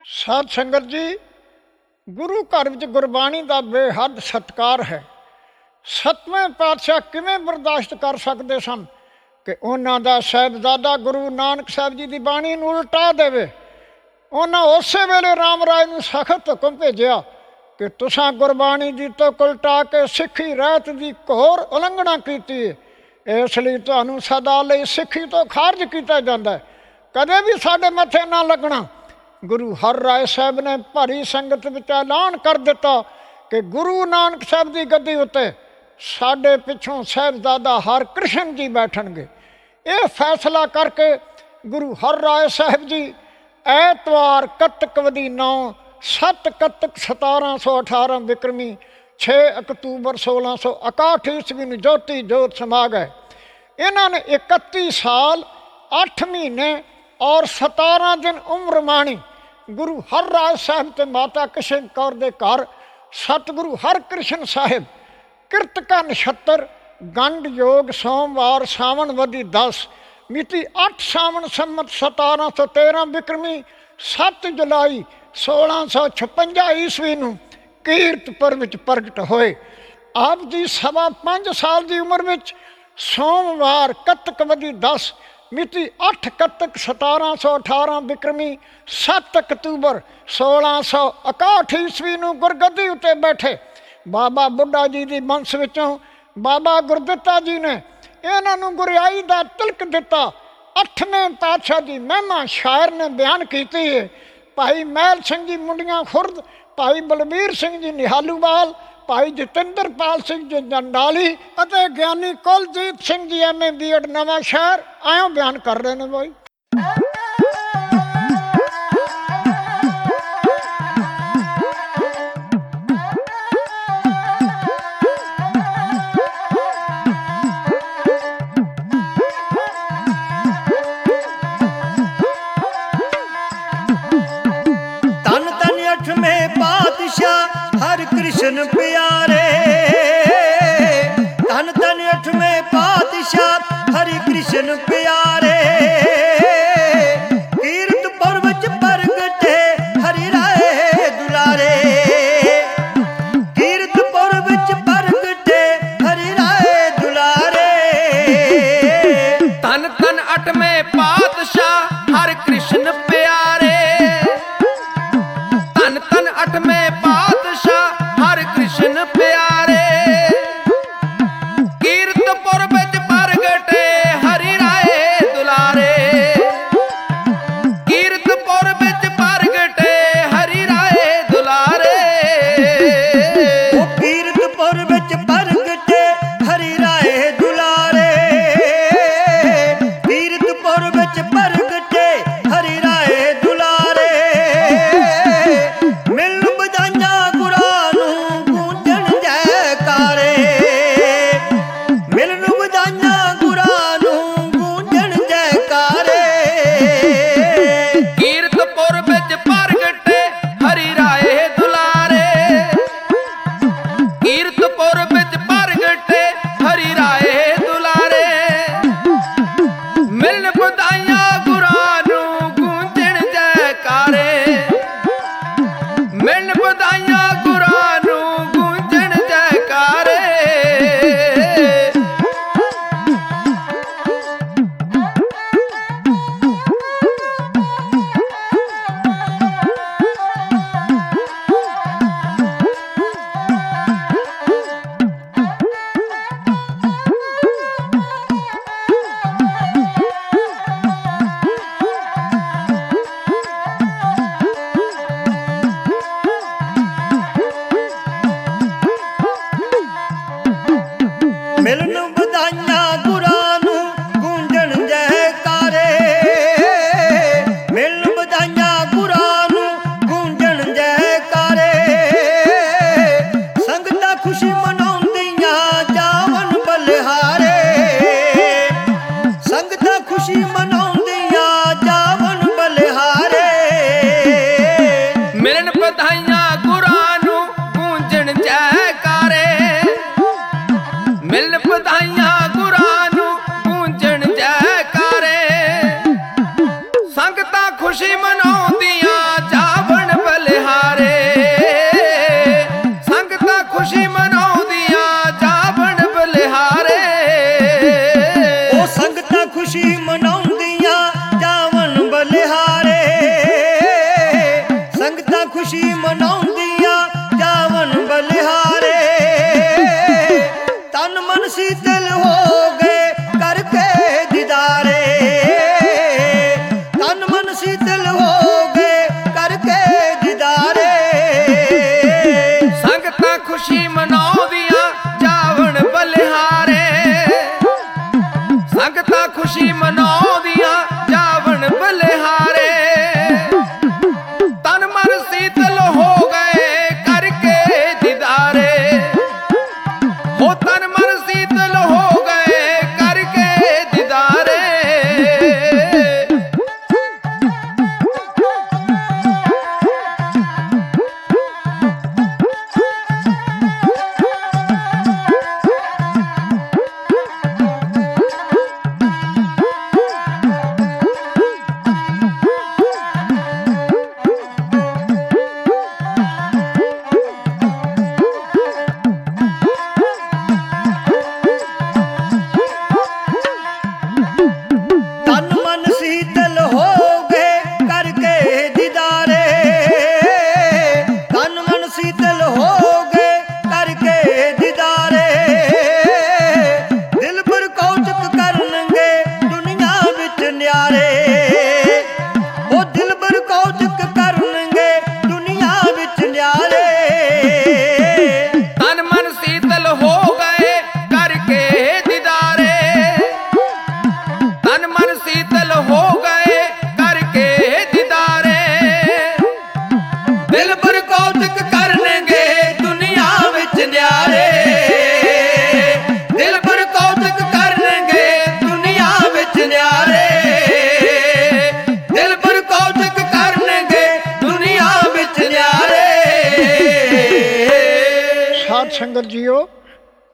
ਸਾਧ ਸੰਗਤ ਜੀ, ਗੁਰੂ ਘਰ ਵਿੱਚ ਗੁਰਬਾਣੀ ਦਾ ਬੇਹੱਦ ਸਤਿਕਾਰ ਹੈ। ਸੱਤਵੇਂ ਪਾਤਸ਼ਾਹ ਕਿਵੇਂ ਬਰਦਾਸ਼ਤ ਕਰ ਸਕਦੇ ਸਨ ਕਿ ਉਹਨਾਂ ਦਾ ਸਾਹਿਬਜ਼ਾਦਾ ਗੁਰੂ ਨਾਨਕ ਸਾਹਿਬ ਜੀ ਦੀ ਬਾਣੀ ਨੂੰ ਉਲਟਾ ਦੇਵੇ। ਉਹਨਾਂ ਉਸੇ ਵੇਲੇ ਰਾਮ ਰਾਏ ਨੂੰ ਸਖਤ ਹੁਕਮ ਭੇਜਿਆ ਕਿ ਤੁਸਾਂ ਗੁਰਬਾਣੀ ਦੀ ਤੁਕ ਉਲਟਾ ਕੇ ਸਿੱਖੀ ਰਹਿਤ ਦੀ ਘੋਰ ਉਲੰਘਣਾ ਕੀਤੀ ਹੈ, ਇਸ ਲਈ ਤੁਹਾਨੂੰ ਸਦਾ ਲਈ ਸਿੱਖੀ ਤੋਂ ਖਾਰਜ ਕੀਤਾ ਜਾਂਦਾ ਹੈ, ਕਦੇ ਵੀ ਸਾਡੇ ਮੱਥੇ ਨਾ ਲੱਗਣਾ। ਗੁਰੂ ਹਰ ਰਾਏ ਸਾਹਿਬ ਨੇ ਭਾਰੀ ਸੰਗਤ ਵਿੱਚ ਐਲਾਨ ਕਰ ਦਿੱਤਾ ਕਿ ਗੁਰੂ ਨਾਨਕ ਸਾਹਿਬ ਦੀ ਗੱਦੀ ਉੱਤੇ ਸਾਡੇ ਪਿੱਛੋਂ ਸਾਹਿਬਜ਼ਾਦਾ ਹਰਕ੍ਰਿਸ਼ਨ ਜੀ ਬੈਠਣਗੇ। ਇਹ ਫੈਸਲਾ ਕਰਕੇ ਗੁਰੂ ਹਰ ਰਾਏ ਸਾਹਿਬ ਜੀ ਐਤਵਾਰ ਕੱਤਕ ਵਦੀ 9 7 ਕੱਤਕ 1718 ਵਿਕਰਮੀ 6 ਅਕਤੂਬਰ 1661 ਈਸਵੀ ਨੂੰ ਜੋਤੀ ਜੋਤ ਸਮਾ ਗਏ। ਇਹਨਾਂ ਨੇ 31 ਸਾਲ 8 ਮਹੀਨੇ ਔਰ 17 ਦਿਨ ਉਮਰ ਮਾਣੀ। ਗੁਰੂ ਹਰ ਰਾਏ ਸਾਹਿਬ ਤੇ ਮਾਤਾ ਕਿਸ਼ਨ ਕੌਰ ਦੇ ਘਰ ਸਤਿਗੁਰੂ ਹਰਕ੍ਰਿਸ਼ਨ ਸਾਹਿਬ ਕਿਰਤਕਾ ਨਛੱਤਰ ਗੰਢ ਯੋਗ ਸੋਮਵਾਰ ਸਾਵਣ ਵਦੀ 10 ਮਿਤੀ 8 ਸਾਵਣ ਸੰਮਤ 1713 ਵਿਕਰਮੀ 7 ਜੁਲਾਈ 1656 ਈਸਵੀ ਨੂੰ ਕੀਰਤਪੁਰ ਵਿੱਚ ਪ੍ਰਗਟ ਹੋਏ। ਆਪ ਦੀ 5.25 ਸਾਲ ਦੀ ਉਮਰ ਵਿੱਚ ਸੋਮਵਾਰ ਕੱਤਕ ਵਦੀ 10 ਮਿਤੀ 8 ਕੱਤਕ 1718 ਵਿਕਰਮੀ 7 ਅਕਤੂਬਰ 1661 ਈਸਵੀ ਨੂੰ ਗੁਰਗੱਦੀ ਉੱਤੇ ਬੈਠੇ। ਬਾਬਾ ਬੁੱਢਾ ਜੀ ਦੀ ਵੰਸ਼ ਵਿੱਚੋਂ ਬਾਬਾ ਗੁਰਦਿੱਤਾ ਜੀ ਨੇ ਇਹਨਾਂ ਨੂੰ ਗੁਰਿਆਈ ਦਾ ਤਿਲਕ ਦਿੱਤਾ। 8ਵੇਂ ਪਾਤਸ਼ਾਹ ਦੀ ਮਹਿਮਾ ਸ਼ਾਇਰ ਨੇ ਬਿਆਨ ਕੀਤੀ ਹੈ। ਭਾਈ ਮਹਿਲ ਸਿੰਘ ਜੀ ਮੁੰਡੀਆਂ ਖੁਰਦ, ਭਾਈ ਬਲਬੀਰ ਸਿੰਘ ਜੀ ਨਿਹਾਲੂਵਾਲ, ਭਾਈ ਜਤਿੰਦਰਪਾਲ ਸਿੰਘ ਜੀ ਜੰਡਾਲੀ ਅਤੇ ਗਿਆਨੀ ਕੁਲਜੀਤ ਸਿੰਘ ਜੀ MA B.Ed ਨਵਾਂ ਸ਼ਹਿਰ ਆਇਓ ਬਿਆਨ ਕਰ ਰਹੇ ਨੇ। ਬਾਈ कृष्ण प्यारे धन धन 8वें पातशाह हरि कृष्ण प्यारे कीरतपुर विच प्रगटे हरि राय दुलारे कीरतपुर विच प्रगटे हरि राय दुलारे धन धन 8वें पातशाह हरि कृष्ण प्यारे धन धन 8वें पातशाह कृष्ण प्यारे कीरतपुर विच प्रगटे हरि राय दुलारे कीरतपुर विच प्रगटे हरि राय दुलारे कीरतपुर विच प्रगटे हरि राय दुलारे कीरतपुर विच प्रगटे हरि राय दुलारे मिल बधाइयां गुरां मिलन बधाइयां गुरां नूं गूंजण जयकारे मिलन बधाइयां गुरां नूं गूंजण जयकारे संगतां खुशी मनाउंदियां जावन बलिहारे संगतां खुशी मनाउंदियां जावन बलिहारे मिलन बधाइयां गुरां नूं गूंजण जयकारे मिलन बधाइयां गुरां नूं गूंजण जयकारे संगतां खुशी मनाउंदियां जावण ਮਨਾਉਂਦੀਆਂ ਜਾਵਨ ਬਲਿਹਾਰੇ ਤਨ ਮਨ ਸੀਤਲ ਹੋ ਗਏ ਕਰਕੇ ਦੀਦਾਰੇ ਤਨ ਮਨ ਸੀਤਲ ਹੋ ਗਏ ਕਰਕੇ ਦੀਦਾਰੇ ਸੰਗਤਾਂ ਖੁਸ਼ੀ ਮਨਾਉਂਦੀਆਂ ਜਾਵਣ ਬਲਿਹਾਰੇ ਸੰਗਤਾਂ ਖੁਸ਼ੀ ਮਨਾਉਂਦੀਆਂ ਜਾਵਣ ਬਲਿਹਾਰੇ ਤਨ ਮਨ ਸੀਤਲ ਹੋ ਗਏ ਕਰਕੇ ਦੀਦਾਰੇ ਹੋ ਤਨ ਮਨ ਸੀਤਲ ਹੋ ਗਏ ਕਰਕੇ ਦੀਦਾਰੇ ਤਨ ਮਨ ਸੀਤਲ ਹੋ ਗਏ ਕਰਕੇ ਦੀਦਾਰੇ ਤਨ ਮਨ ਸੀਤਲ ਹੋ ਗਏ ਕਰਕੇ ਦੀਦਾਰੇ ਦਿਲ ਪਰ ਕੌਤਕ ਕਰਨਗੇ ਦੁਨੀਆ ਵਿੱਚ ਨਿਆਰੇ ਉਹ ਦਿਲ ਪਰ ਕੌਤਕ ਕਰਨਗੇ ਦੁਨੀਆ ਵਿੱਚ ਨਿਆਰੇ ਤਨ ਮਨ ਸੀਤਲ ਹੋ ਗਏ ਕਰਕੇ ਦੀਦਾਰੇ ਤਨ ਮਨ ਸੀਤਲ ਹੋ ਗਏ ਕਰਕੇ ਦੀਦਾਰੇ ਦਿਲ ਪਰ ਕੌਤਕ ਕਰਨਗੇ ਦੁਨੀਆ ਵਿੱਚ ਨਿਆਰੇ ਦਿਲ ਪਰ ਕੌਤਕ ਕਰਨਗੇ ਦੁਨੀਆ ਵਿੱਚ ਨਿਆਰੇ ਦਿਲ ਪਰ ਕੌਤਕ ਕਰਨਗੇ ਦੁਨੀਆ ਵਿੱਚ ਨਿਆਰੇ ਸਾਧ ਸੰਗਤ ਜੀਓ,